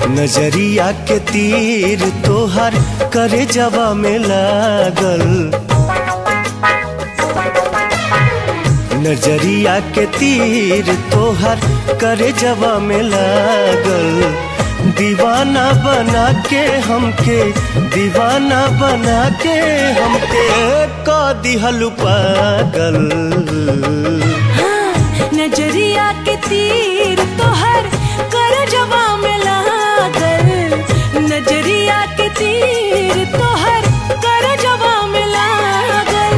नजरिया के तीर तोहर करे जवा में लागल, नजरिया के तीर तोहर करे जवा में लागल। दीवाना बना के हमके, दीवाना बना के हमके का दिहलु पागल। हाँ, नजरिया के तीर तोहर करे जवा में लागल, नजरिया के तीर तोहर करे जवा में लागल।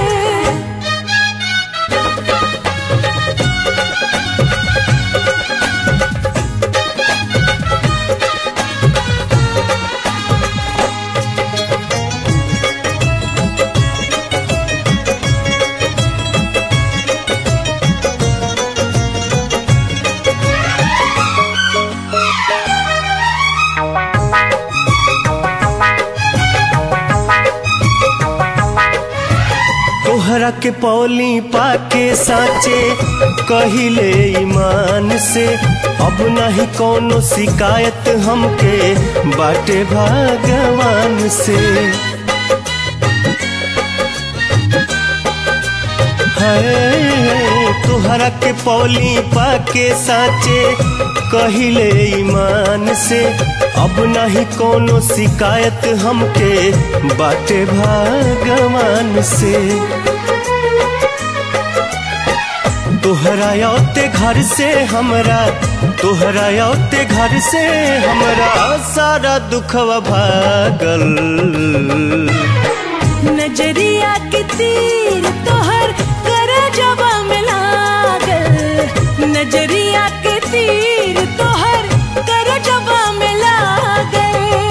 तोहरा के पौली पाके साचे कहिले ईमान से, अब नहीं कोनो शिकायत हमके बाटे भगवान से। है तोहरा के पौली पाके साचे कहिले ईमान से, अब नहीं कोनो शिकायत हमके बाटे भगवान से। तोहरा औते घर से हमरा, तोहरा औते घर से हमरा सारा दुखवा भागल। नजरिया के तीर तोहर करे जवा में लागल, नजरिया के तीर तोहर करे जवा में लागल।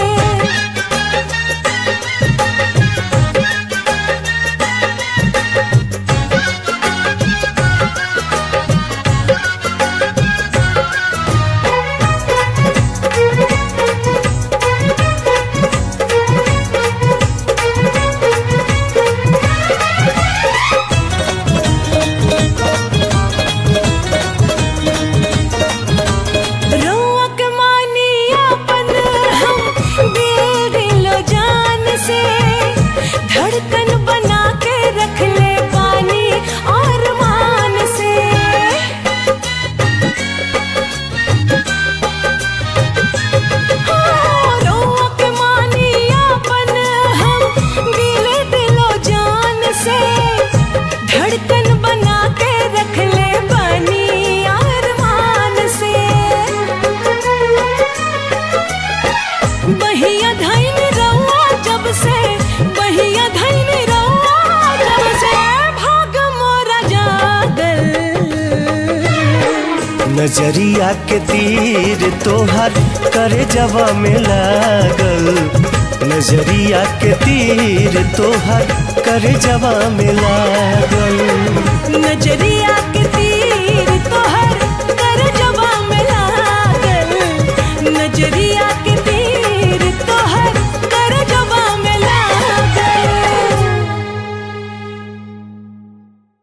धड़कन बना के रख ले पानी और मान से, रोआ के मानी अपन हम दिले दिलो जान से। धड़कन बना के रख ले पानी और मान से, बहिया धैन रहुआ जब से, बहिया धैन रहुआ जब से भाग मोरा जागल। नजरिया के तीर तोहर करे जवा में लागल, नजरिया के तीर तोहर करे जवा में लागल। नजरिया